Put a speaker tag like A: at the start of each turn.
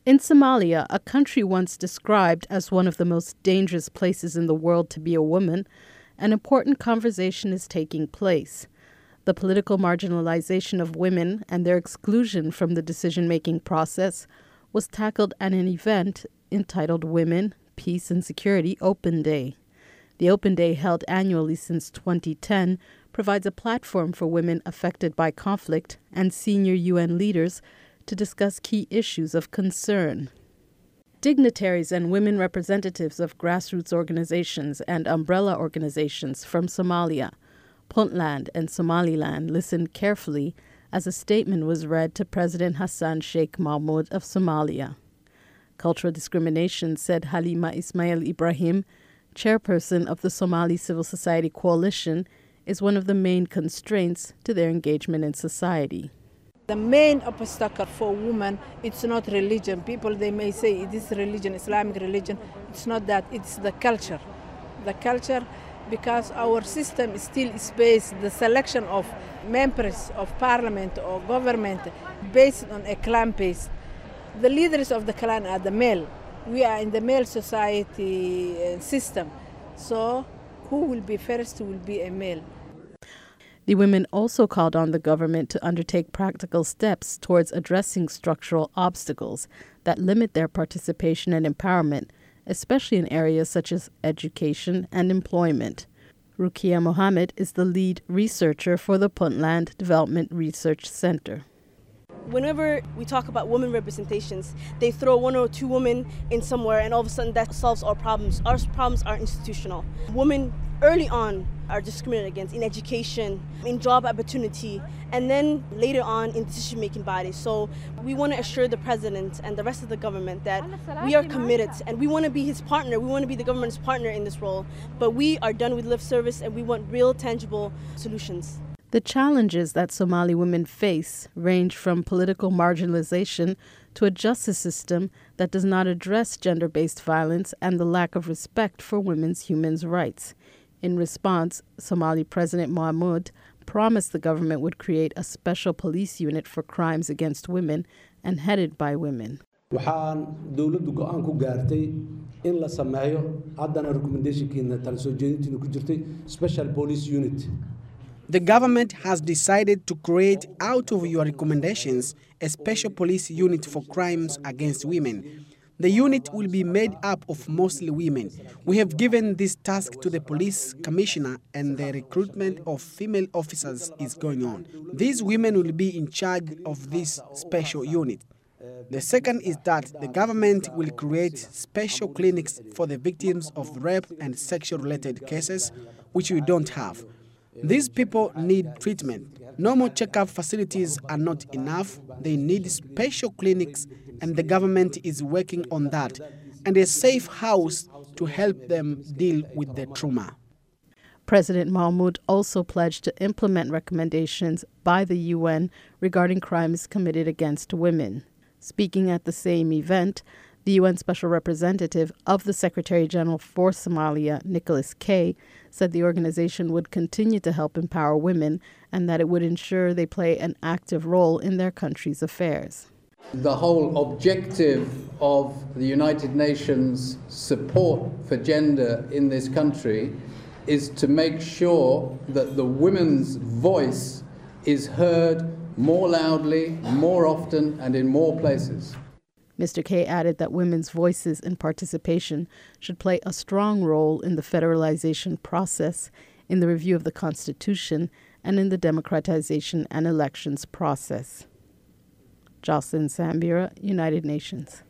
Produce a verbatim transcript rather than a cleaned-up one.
A: In Somalia, a country once described as one of the most dangerous places in the world to be a woman, an important conversation is taking place. The political marginalization of women and their exclusion from the decision-making process was tackled at an event entitled Women, Peace and Security Open Day. The Open Day, held annually since twenty ten, provides a platform for women affected by conflict and senior U N leaders to discuss key issues of concern. Dignitaries and women representatives of grassroots organizations and umbrella organizations from Somalia, Puntland, and Somaliland listened carefully as a statement was read to President Hassan Sheikh Mohamud of Somalia. Cultural discrimination, said Halima Ismail Ibrahim, chairperson of the Somali Civil Society Coalition, is one of the main constraints to their engagement in society.
B: The main obstacle for women, it's not religion. People, they may say it is religion, Islamic religion. It's not that, it's the culture. The culture, because our system is still based, the selection of members of parliament or government based on a clan base. The leaders of the clan are the male. We are in the male society system. So who will be first will be a male.
A: The women also called on the government to undertake practical steps towards addressing structural obstacles that limit their participation and empowerment, especially in areas such as education and employment. Rukia Mohammed is the lead researcher for the Puntland Development Research Center.
C: Whenever we talk about women representations, they throw one or two women in somewhere and all of a sudden that solves our problems. Our problems are institutional. Women early on are discriminated against in education, in job opportunity, and then later on in decision-making bodies. So we want to assure the president and the rest of the government that we are committed and we want to be his partner. We want to be the government's partner in this role. But we are done with lip service and we want real, tangible solutions.
A: The challenges that Somali women face range from political marginalization to a justice system that does not address gender-based violence and the lack of respect for women's human rights. In response, Somali President Mohamud promised the government would create a special police unit for crimes against women and headed by women.
D: waxaan dawladdu go'aan ku gaartay in la sameeyo haddana recommendationkiina tala soo jeedintiina ku jirtay special police unit.
E: The government has decided to create, out of your recommendations, a special police unit for crimes against women. The unit will be made up of mostly women. We have given this task to the police commissioner and the recruitment of female officers is going on. These women will be in charge of this special unit. The second is that the government will create special clinics for the victims of rape and sexual-related cases, which we don't have. These people need treatment. Normal checkup facilities are not enough. They need special clinics, and the government is working on that, and a safe house to help them deal with the trauma.
A: President Mohamud also pledged to implement recommendations by the U N regarding crimes committed against women. Speaking at the same event, the U N Special Representative of the Secretary General for Somalia, Nicholas K., said the organization would continue to help empower women and that it would ensure they play an active role in their country's affairs.
F: The whole objective of the United Nations support for gender in this country is to make sure that the women's voice is heard more loudly, more often, and in more places.
A: Mister K added that women's voices and participation should play a strong role in the federalization process, in the review of the Constitution, and in the democratization and elections process. Jocelyn Sambira, United Nations.